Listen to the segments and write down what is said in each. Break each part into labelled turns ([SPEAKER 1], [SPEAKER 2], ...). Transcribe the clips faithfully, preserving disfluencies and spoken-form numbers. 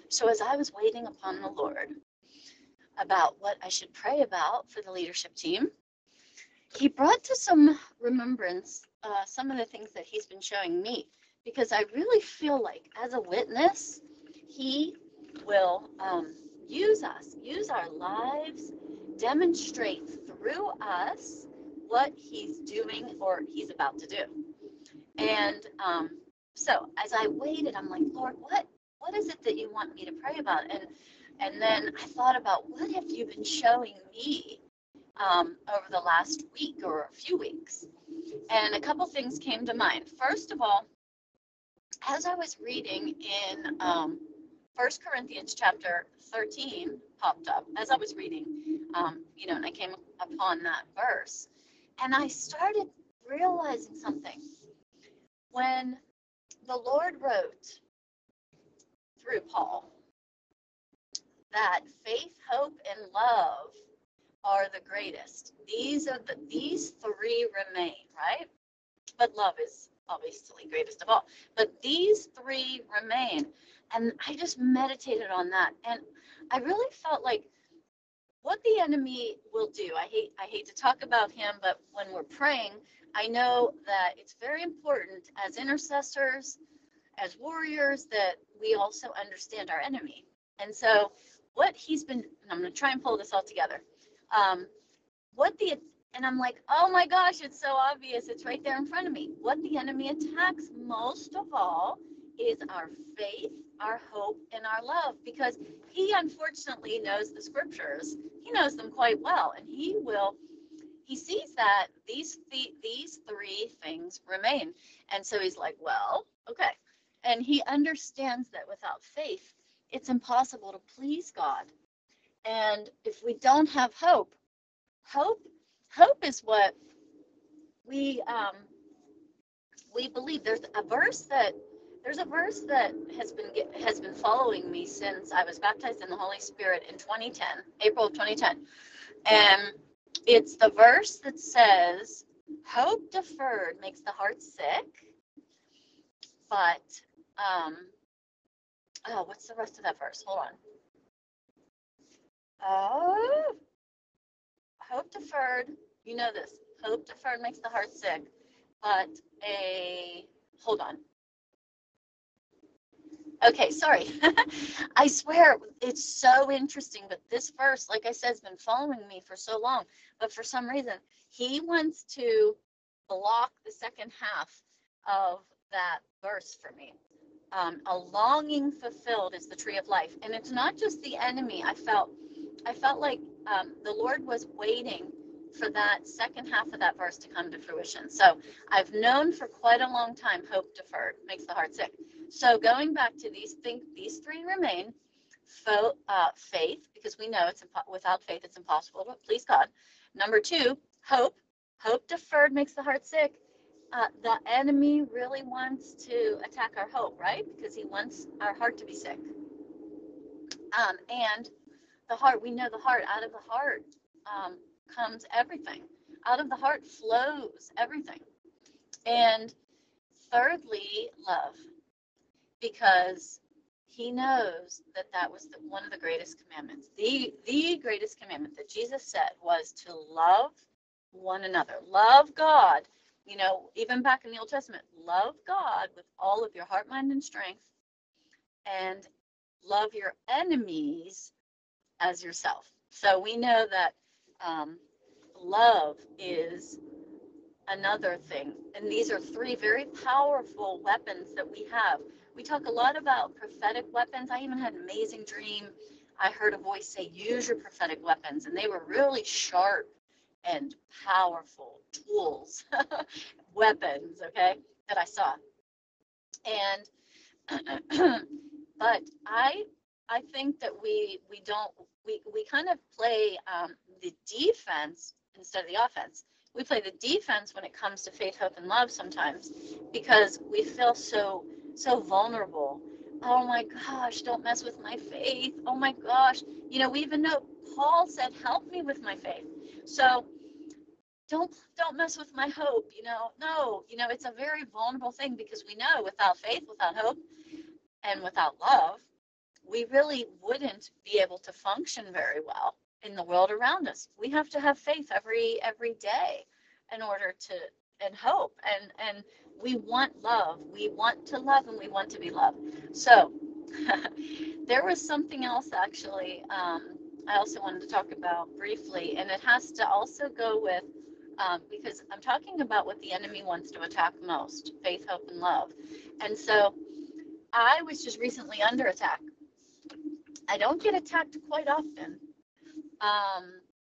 [SPEAKER 1] So as I was waiting upon the Lord about what I should pray about for the leadership team, he brought to some remembrance uh, some of the things that he's been showing me, because I really feel like as a witness, he will um, use us, use our lives, demonstrate through us what he's doing or he's about to do. And um, so as I waited, I'm like, Lord, what what is it that you want me to pray about? And and then I thought about, what have you been showing me um, over the last week or a few weeks? And a couple things came to mind. First of all, as I was reading in um, First Corinthians chapter thirteen popped up as I was reading, um, you know, and I came upon that verse, and I started realizing something. When the Lord wrote through Paul that faith, hope, and love are the greatest, these are the these three remain, right? But love is obviously greatest of all. But these three remain. And I just meditated on that. And I really felt like what the enemy will do. I hate I hate to talk about him, but when we're praying, I know that it's very important as intercessors, as warriors, that we also understand our enemy. And so what he's been, and I'm going to try and pull this all together. Um, what the And I'm like, oh my gosh, it's so obvious. It's right there in front of me. What the enemy attacks most of all is our faith, our hope, and our love, because he unfortunately knows the scriptures. He knows them quite well, and he will, he sees that these th- these three things remain. And so he's like, well, okay. And he understands that without faith, it's impossible to please God. And if we don't have hope, hope Hope is what we um, we believe. There's a verse that there's a verse that has been has been following me since I was baptized in the Holy Spirit in twenty ten, April of twenty ten, and it's the verse that says, "Hope deferred makes the heart sick," but um, oh, what's the rest of that verse? Hold on. Oh, hope deferred. You know this. Hope deferred makes the heart sick, but a, hold on. Okay, sorry. I swear it's so interesting, but this verse, like I said, has been following me for so long. But for some reason, he wants to block the second half of that verse for me. Um, a longing fulfilled is the tree of life, and it's not just the enemy. I felt, I felt like um, the Lord was waiting for that second half of that verse to come to fruition. So I've known for quite a long time, hope deferred makes the heart sick. So going back to these things, these three remain: fo- uh, faith, because we know it's impo- without faith it's impossible to please God. Number two, hope. Hope deferred makes the heart sick. Uh, the enemy really wants to attack our hope, right? Because he wants our heart to be sick. Um, and the heart, we know the heart, out of the heart um, comes everything. Out of the heart flows everything. And thirdly, love, because he knows that that was the, one of the greatest commandments. The, the greatest commandment that Jesus said was to love one another. Love God. You know, even back in the Old Testament, love God with all of your heart, mind, and strength, and love your enemies as yourself. So we know that um, love is another thing. And these are three very powerful weapons that we have. We talk a lot about prophetic weapons. I even had an amazing dream. I heard a voice say, use your prophetic weapons. And they were really sharp and powerful tools, weapons, okay, that I saw. And but I I think that we we don't we we kind of play um, the defense instead of the offense. We play the defense when it comes to faith, hope, and love sometimes, because we feel so so vulnerable. Oh my gosh, don't mess with my faith. Oh my gosh. You know, we even know Paul said, help me with my faith. So don't don't mess with my hope, you know. No, you know, it's a very vulnerable thing, because we know without faith, without hope, and without love, we really wouldn't be able to function very well in the world around us. We have to have faith every every day in order to, and hope, and and we want love. We want to love, and we want to be loved. So there was something else actually um, I also wanted to talk about briefly, and it has to also go with um, because I'm talking about what the enemy wants to attack most: faith, hope, and love. And so I was just recently under attack. I don't get attacked quite often. Um,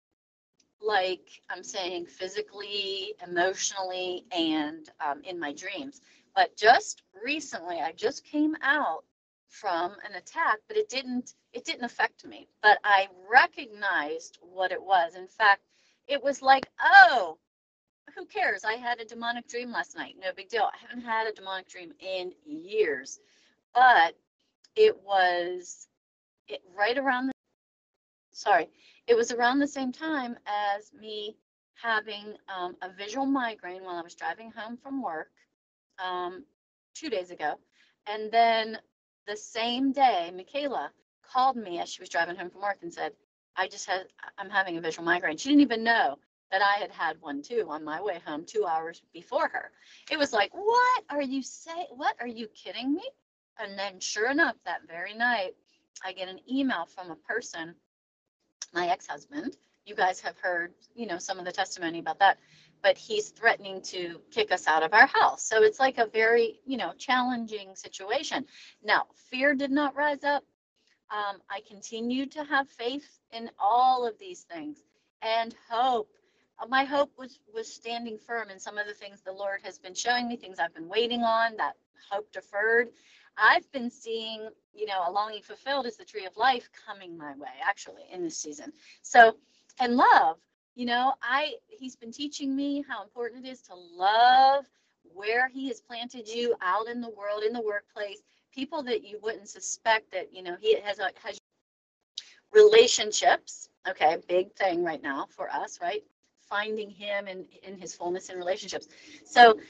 [SPEAKER 1] like I'm saying, physically, emotionally, and um, in my dreams. But just recently, I just came out from an attack, but it didn't it didn't affect me. But I recognized what it was. In fact, it was like, oh, who cares? I had a demonic dream last night. No big deal. I haven't had a demonic dream in years, but it was it right around the sorry, it was around the same time as me having um, a visual migraine while I was driving home from work um, two days ago. And then the same day, Michaela called me as she was driving home from work and said, I just had, I'm having a visual migraine. She didn't even know that I had had one too on my way home two hours before her. It was like, what are you saying? What, are you kidding me? And then sure enough, that very night, I get an email from a person, my ex-husband. You guys have heard, you know, some of the testimony about that, but he's threatening to kick us out of our house. So it's like a very, you know, challenging situation. Now, fear did not rise up. Um, I continued to have faith in all of these things, and hope. Uh, My hope was was standing firm in some of the things the Lord has been showing me, things I've been waiting on, that hope deferred. I've been seeing, you know, a longing fulfilled is the tree of life coming my way, actually, in this season. So, and love, you know, I he's been teaching me how important it is to love where he has planted you out in the world, in the workplace, people that you wouldn't suspect that, you know, he has a, has relationships. Okay, big thing right now for us, right? Finding him and in, in his fullness in relationships. So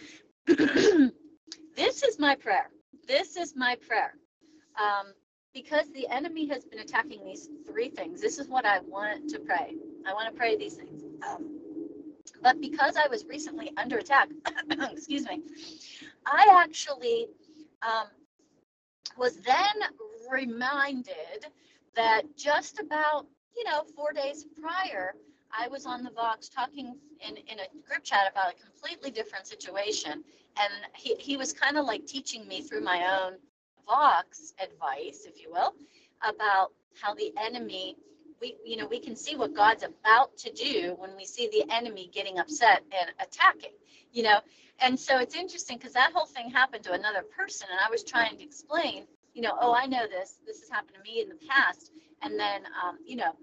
[SPEAKER 1] this is my prayer. This is my prayer. Um, because the enemy has been attacking these three things. This is what I want to pray. I want to pray these things. Um, but because I was recently under attack, excuse me, I actually um, was then reminded that just about, you know, four days prior, I was on the Vox talking in, in a group chat about a completely different situation. And he, he was kind of like teaching me through my own Vox advice, if you will, about how the enemy, we, you know, we can see what God's about to do when we see the enemy getting upset and attacking, you know. And so it's interesting because that whole thing happened to another person, and I was trying to explain, you know, oh, I know this. This has happened to me in the past. And then, um, you know,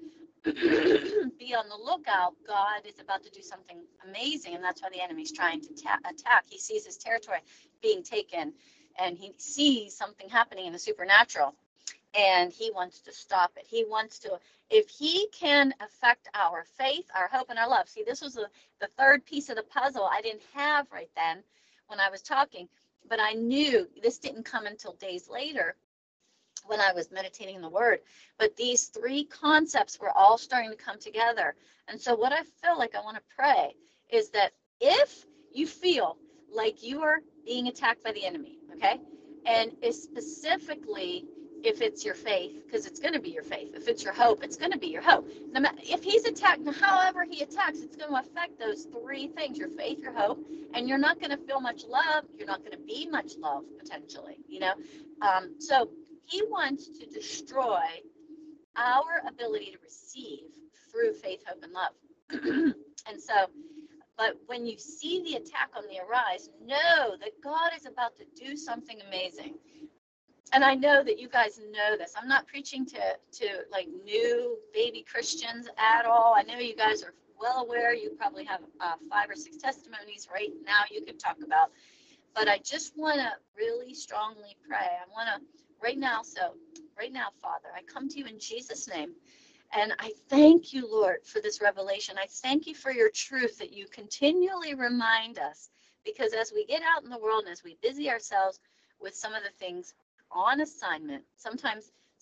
[SPEAKER 1] be on the lookout. God is about to do something amazing, and that's why the enemy's trying to ta- attack. He sees his territory being taken, and he sees something happening in the supernatural, and he wants to stop it. He wants to, if he can affect our faith, our hope, and our love. See, this was a, the third piece of the puzzle I didn't have right then when I was talking, but I knew this didn't come until days later when I was meditating the word. But these three concepts were all starting to come together. And so what I feel like I want to pray is that if you feel like you are being attacked by the enemy, okay, and specifically if it's your faith, because it's going to be your faith. If it's your hope, it's going to be your hope. No matter if he's attacked, however he attacks, it's going to affect those three things: your faith, your hope, and you're not going to feel much love. You're not going to be much love potentially, you know. Um, so he wants to destroy our ability to receive through faith, hope, and love. And so, but when you see the attack on the arise, know that God is about to do something amazing. And I know that you guys know this. I'm not preaching to, to like new baby Christians at all. I know you guys are well aware. You probably have uh, five or six testimonies right now you could talk about. But I just want to really strongly pray. I want to right now. So right now, Father, I come to you in Jesus' name. And I thank you, Lord, for this revelation. I thank you for your truth that you continually remind us. Because as we get out in the world and as we busy ourselves with some of the things on assignment, sometimes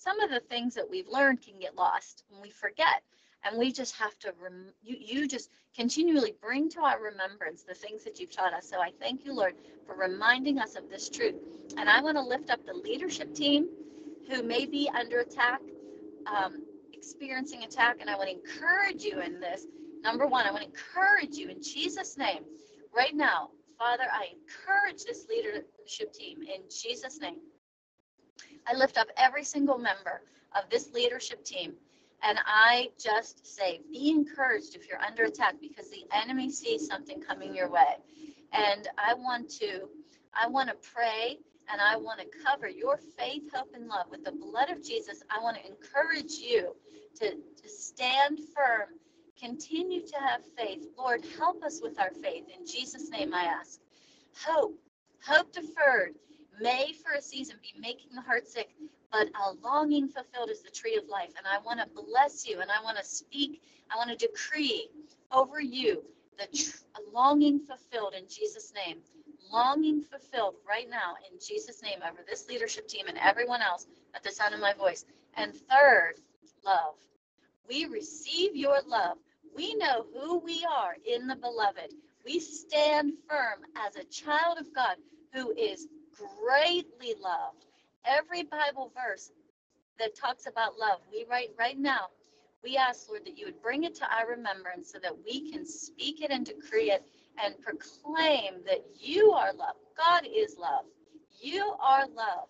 [SPEAKER 1] some of the things that we've learned can get lost and we forget. And we just have to, rem- you, you just continually bring to our remembrance the things that you've taught us. So I thank you, Lord, for reminding us of this truth. And I want to lift up the leadership team who may be under attack, um, experiencing attack. And I want to encourage you in this. Number one, I want to encourage you in Jesus' name right now. Father, I encourage this leadership team in Jesus' name. I lift up every single member of this leadership team. And I just say, be encouraged if you're under attack, because the enemy sees something coming your way. And I want to, I want to pray, and I want to cover your faith, hope, and love with the blood of Jesus. I want to encourage you to, to stand firm, continue to have faith. Lord, help us with our faith. In Jesus' name I ask. Hope, hope deferred may for a season be making the heart sick, but a longing fulfilled is the tree of life. And I want to bless you, and I want to speak, I want to decree over you the tr- longing fulfilled in Jesus' name. Longing fulfilled right now in Jesus' name over this leadership team and everyone else at the sound of my voice. And third, love. We receive your love. We know who we are in the beloved. We stand firm as a child of God who is greatly loved. Every Bible verse that talks about love, we write right now, we ask, Lord, that you would bring it to our remembrance so that we can speak it and decree it and proclaim that you are love. God is love. You are love.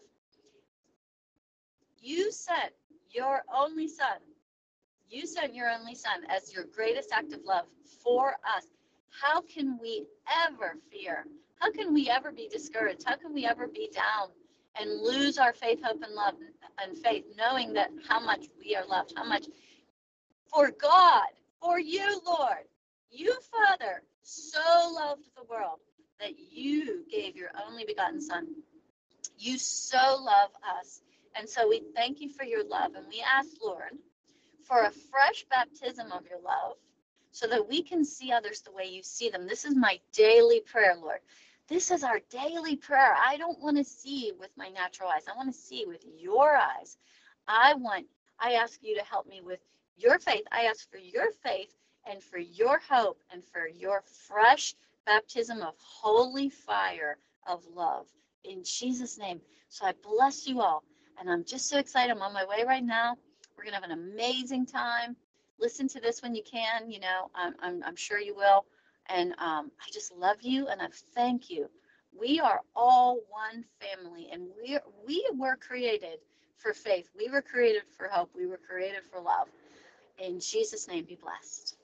[SPEAKER 1] You sent your only son. You sent your only son as your greatest act of love for us. How can we ever fear? How can we ever be discouraged? How can we ever be down and lose our faith, hope, and love and faith, knowing that how much we are loved, how much for God, for you, Lord, you, Father, so loved the world that you gave your only begotten son. You so love us. And so we thank you for your love. And we ask, Lord, for a fresh baptism of your love so that we can see others the way you see them. This is my daily prayer, Lord. This is our daily prayer. I don't want to see with my natural eyes. I want to see with your eyes. I want, I ask you to help me with your faith. I ask for your faith and for your hope and for your fresh baptism of holy fire of love in Jesus' name. So I bless you all. And I'm just so excited. I'm on my way right now. We're going to have an amazing time. Listen to this when you can. You know, I'm, I'm, I'm sure you will. And um, I just love you and I thank you. We are all one family, and we we were created for faith. We were created for hope. We were created for love. In Jesus' name, be blessed.